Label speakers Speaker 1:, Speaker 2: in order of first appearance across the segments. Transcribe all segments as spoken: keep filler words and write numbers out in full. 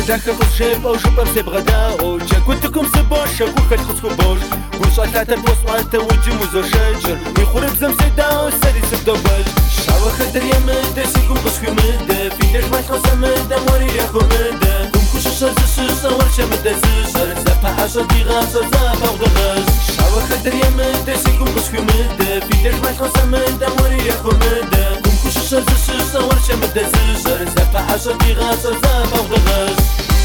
Speaker 1: داخل خشب أو شباب سيب غداء كنتكم سبوش وخد خصكو بوش وصلت البوصوات وجم وزو شجر ويخرب زم سيدا وسري سبدو بج شاو خدر يمد سيكم بسكو مد في ديش ما يخص مد موري ياخو مد كم كوش شرز شرز ورش مد زر زبا عشر دي غاز زبا وغغز شاو خدر يمد سيكم بسكو مد في ديش ما يخص مد موري ياخو مد كم كوش شرز شرز ورش مد زر زبا عشر دي غاز زبا وغغز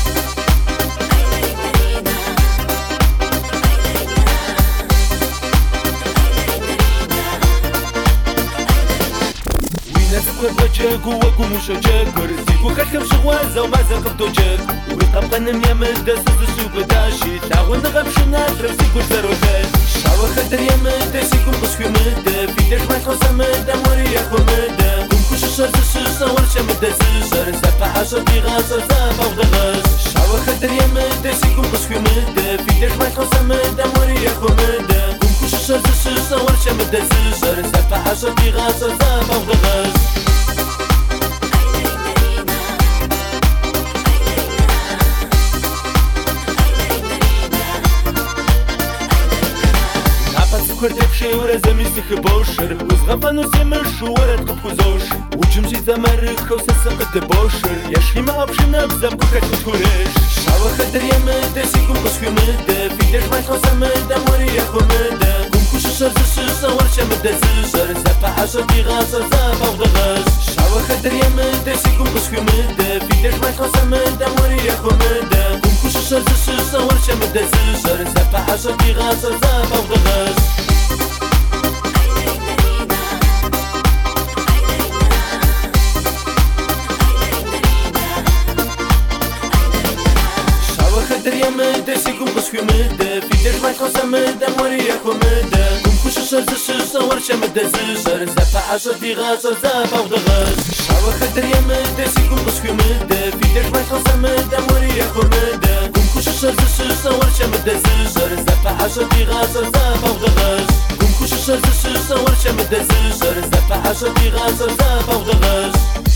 Speaker 1: نفخر وجهك وقوم وشجاك ورزيك وكركب شغوازة وما زاقب دوجاك ويطبقن يمد دسوز السوق داشي تعاون نغب شنات رمسيك وزارودات شاوة خدر يمد دسيكم قسكو مد في ديش ما يخوص مد موري ياخو مد كم كوش الشرز الشرز ورش مد زر زبا عشر دي غاز زبا وغغز شاوة خدر يمد دسيكم قسكو مد في ديش ما يخوص مد موري ياخو مد كم كوش الشرز الشرز ورش مد زر زبا عشر دي غاز زبا وغغز كردك شي ورا زميسي خبوشر وزغفانو سيمش ورا تقب خزوش وجمجي زمرخ وسسق الدبوشر يشلي ما أبشنا بزم كوكا تكوريش شاوة خدر يمد سيكم قسكو مد في ديش ما يخوص مد موري ياخو مد كم كوش الشرز الشرز ورش مد زر زبا عشر دي غاز زبا وغغز شاوة خدر يمد سيكم قسكو مد في ديش ما يخوص مد موري ياخو مد كم كوش الشرز الشرز ورش مد زر زبا عشر دي غاز زبا وغغز يمد سيكم قسكو مد في ديش ما يخوص مد موري ياخو مد كم كوش الشرز الشرز ورش مد زر زبا عشر دي غاز زبا وغغز شاوة خدر يمد سيكم قسكو مد في ديش ما يخوص مد موري ياخو مد كم كوش الشرز الشرز ورش مد زر زبا عشر دي غاز زبا وغغز كم كوش الشرز الشرز ورش مد زر زبا عشر دي غاز زبا وغغز